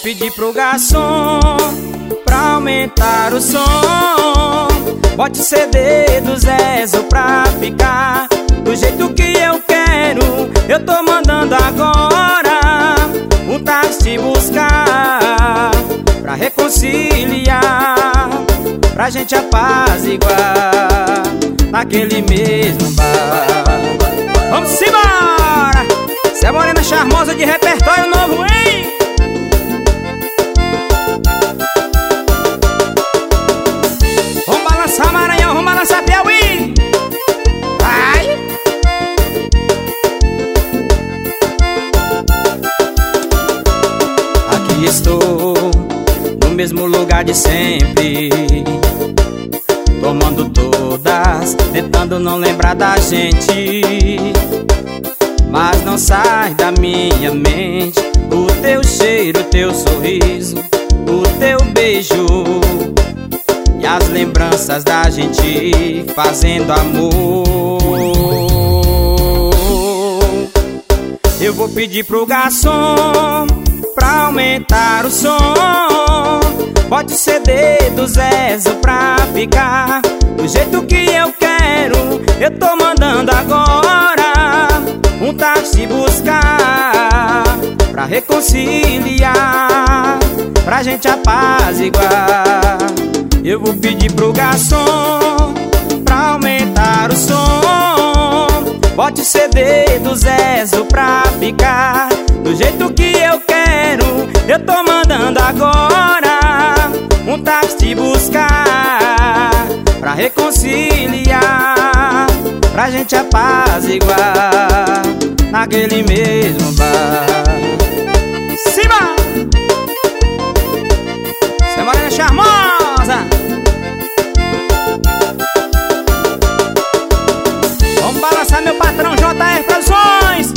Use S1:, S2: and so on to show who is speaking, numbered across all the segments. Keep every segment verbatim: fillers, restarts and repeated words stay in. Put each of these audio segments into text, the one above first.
S1: pedir pro garçom pra aumentar o som. Bote C D do Zezo pra ficar do jeito que eu quero. Eu tô mandando agora um táxi buscar pra reconciliar, pra gente apaziguar naquele mesmo bar. Vamos embora! Cê é morena charmosa de repertório novo, hein? Vamos balançar Maranhão, vamos balançar Piauí. Vai! Aqui estou, no mesmo lugar de sempre, tomando todas, tentando não lembrar da gente. Mas não sai da minha mente o teu cheiro, o teu sorriso, o teu beijo e as lembranças da gente fazendo amor. Eu vou pedir pro garçom pra aumentar o som. Bote C D do Zezo pra ficar do jeito que eu quero. Eu tô mandando agora um táxi buscar pra reconciliar, pra gente apaziguar. Eu vou pedir pro garçom pra aumentar o som. Bote C D do Zezo pra ficar do jeito que eu quero. Eu tô mandando agora um táxi buscar pra reconciliar, pra gente apaziguar naquele mesmo bar. Cima! Cê morena charmosa! Vamos balançar meu patrão J R Produções.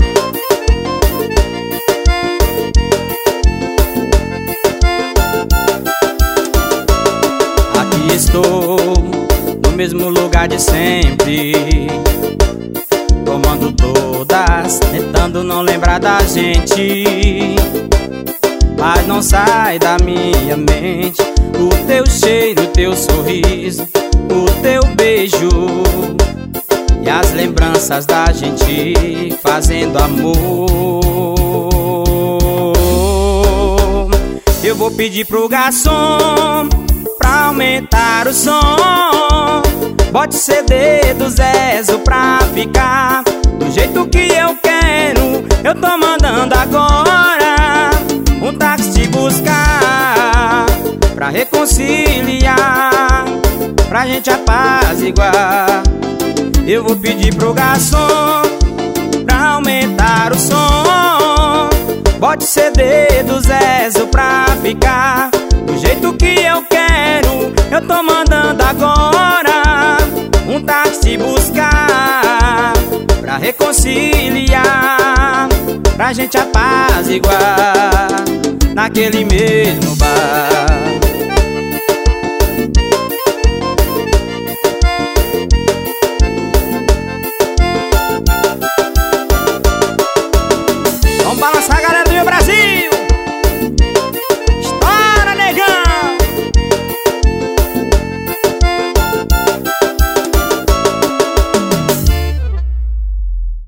S1: Aqui estou, no mesmo lugar de sempre, tomando todas, tentando não lembrar da gente. Mas não sai da minha mente o teu cheiro, o teu sorriso, o teu beijo e as lembranças da gente fazendo amor. Eu vou pedir pro garçom pra aumentar o som. Bote C D do Zezo pra ficar do jeito que eu quero. Eu tô mandando agora um táxi buscar pra reconciliar, pra gente apaziguar. Eu vou pedir pro garçom pra aumentar o som. Bote C D do Zezo pra ficar do jeito que eu quero. Eu tô mandando agora um táxi buscar pra reconciliar, pra gente apaziguar naquele mesmo bar.